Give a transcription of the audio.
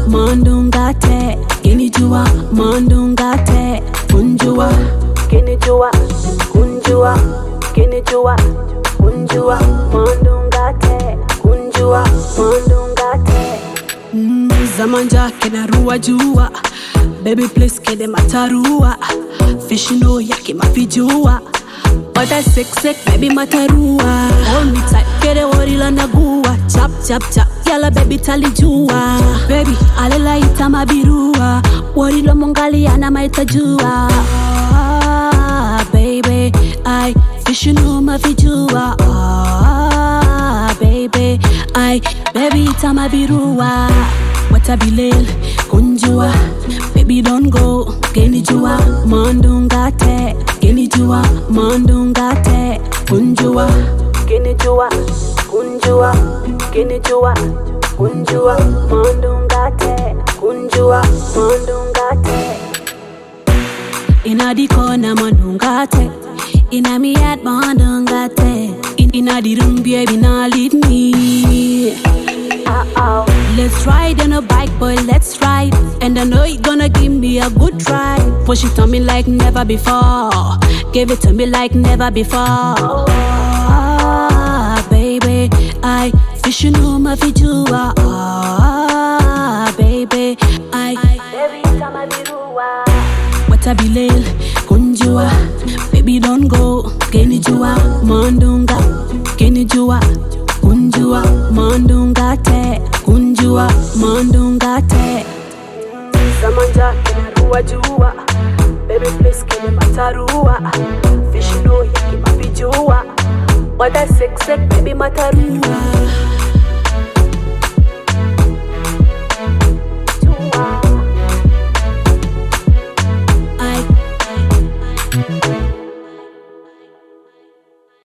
mandungate, kinijua, mandungate, kunjua, kinijua, kunjua, kinijua, kunjua, mandungate, kunjua, mandungate. Zamanja kena ruwa jua, baby please kede matarua, fish no yaki mapijua. But I sick, baby matarua. Hold me tight, kede warila nagua. Chap, chap, chap, yala baby talijua. Baby, alela ita mabirua. Warila mongali ana maitajua. Baby, I fish no mafijua. Baby, I baby ita mabirua. Watabilel, kunjua. Baby don't go, genijua, mandungate, genijua, mandungate, kunjua, genijua, kunjua, genijua, kunjua, mandungate, kunjua, mandungate. Inna di corner mandungate, inna me at mandungate, inna di room baby now leave me. Let's ride on a bike, boy, let's ride. And I know you're gonna give me a good try. Push it on me like never before. Give it to me like never before. Baby, I fish you know my fijua. Baby, I baby tama birua. Watabilel, kunjua. Baby don't go, genijua, mandunga, genijua, kunjua, mandungate, kunjua, mandungate. Zamanja kena ruwa jua, baby please kene matarua, fish no yaki mapijua. But I sick, baby matarua.